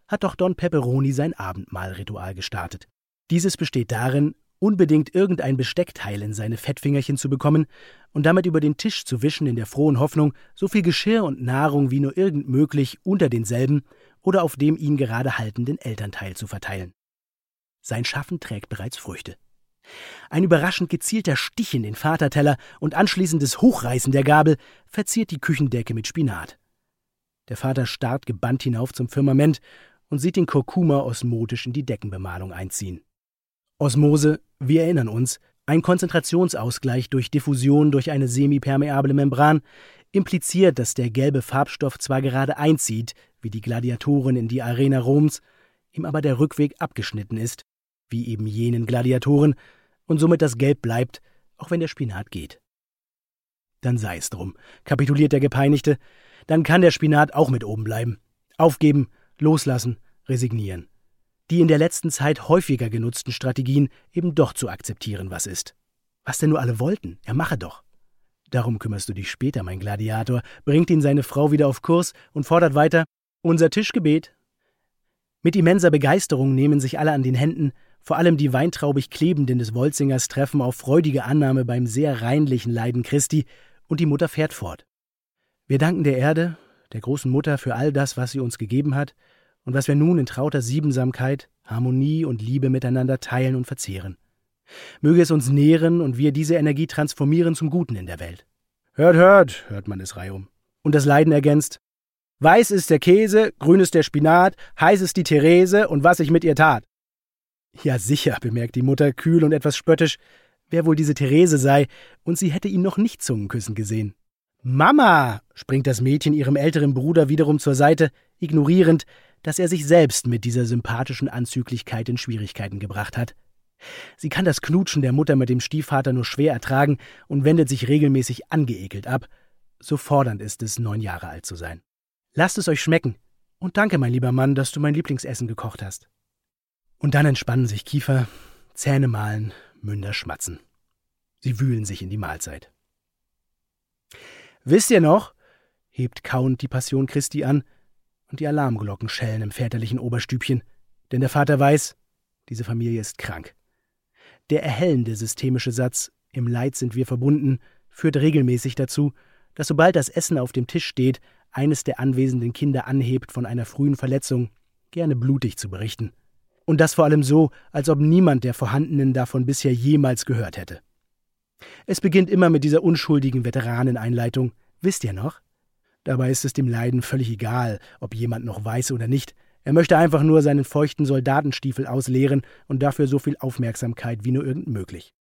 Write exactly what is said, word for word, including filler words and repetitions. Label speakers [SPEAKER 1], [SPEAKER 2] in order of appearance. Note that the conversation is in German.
[SPEAKER 1] hat doch Don Pepperoni sein Abendmahlritual gestartet. Dieses besteht darin, unbedingt irgendein Besteckteil in seine Fettfingerchen zu bekommen und damit über den Tisch zu wischen in der frohen Hoffnung, so viel Geschirr und Nahrung wie nur irgend möglich unter denselben oder auf dem ihn gerade haltenden Elternteil zu verteilen. Sein Schaffen trägt bereits Früchte. Ein überraschend gezielter Stich in den Vaterteller und anschließendes Hochreißen der Gabel verziert die Küchendecke mit Spinat. Der Vater starrt gebannt hinauf zum Firmament und sieht den Kurkuma osmotisch in die Deckenbemalung einziehen. Osmose, wir erinnern uns, ein Konzentrationsausgleich durch Diffusion durch eine semipermeable Membran, impliziert, dass der gelbe Farbstoff zwar gerade einzieht, wie die Gladiatoren in die Arena Roms, ihm aber der Rückweg abgeschnitten ist, wie eben jenen Gladiatoren, und somit das Gelb bleibt, auch wenn der Spinat geht. Dann sei es drum, kapituliert der Gepeinigte, dann kann der Spinat auch mit oben bleiben. Aufgeben, loslassen, resignieren. Die in der letzten Zeit häufiger genutzten Strategien eben doch zu akzeptieren, was ist. Was denn nur alle wollten, er mache doch. Darum kümmerst du dich später, mein Gladiator, bringt ihn seine Frau wieder auf Kurs und fordert weiter, unser Tischgebet. Mit immenser Begeisterung nehmen sich alle an den Händen, vor allem die weintraubig Klebenden des Wolzingers treffen auf freudige Annahme beim sehr reinlichen Leiden Christi, und die Mutter fährt fort. Wir danken der Erde, der großen Mutter, für all das, was sie uns gegeben hat und was wir nun in trauter Siebensamkeit, Harmonie und Liebe miteinander teilen und verzehren. Möge es uns nähren und wir diese Energie transformieren zum Guten in der Welt. Hört, hört, hört man es reihum. Und das Leiden ergänzt: Weiß ist der Käse, grün ist der Spinat, heiß ist die Therese und was ich mit ihr tat. Ja sicher, bemerkt die Mutter kühl und etwas spöttisch, wer wohl diese Therese sei, und sie hätte ihn noch nicht Zungenküssen gesehen. »Mama«, springt das Mädchen ihrem älteren Bruder wiederum zur Seite, ignorierend, dass er sich selbst mit dieser sympathischen Anzüglichkeit in Schwierigkeiten gebracht hat. Sie kann das Knutschen der Mutter mit dem Stiefvater nur schwer ertragen und wendet sich regelmäßig angeekelt ab. So fordernd ist es, neun Jahre alt zu sein. »Lasst es euch schmecken. Und danke, mein lieber Mann, dass du mein Lieblingsessen gekocht hast.« Und dann entspannen sich Kiefer, Zähne mahlen, Münder schmatzen. Sie wühlen sich in die Mahlzeit. »Wisst ihr noch«, hebt kauend die Passion Christi an, und die Alarmglocken schellen im väterlichen Oberstübchen, denn der Vater weiß, diese Familie ist krank. Der erhellende systemische Satz, im Leid sind wir verbunden, führt regelmäßig dazu, dass sobald das Essen auf dem Tisch steht, eines der anwesenden Kinder anhebt, von einer frühen Verletzung, gerne blutig zu berichten. Und das vor allem so, als ob niemand der Vorhandenen davon bisher jemals gehört hätte. Es beginnt immer mit dieser unschuldigen Veteraneneinleitung. Wisst ihr noch? Dabei ist es dem Leiden völlig egal, ob jemand noch weiß oder nicht. Er möchte einfach nur seinen feuchten Soldatenstiefel ausleeren und dafür so viel Aufmerksamkeit wie nur irgend möglich.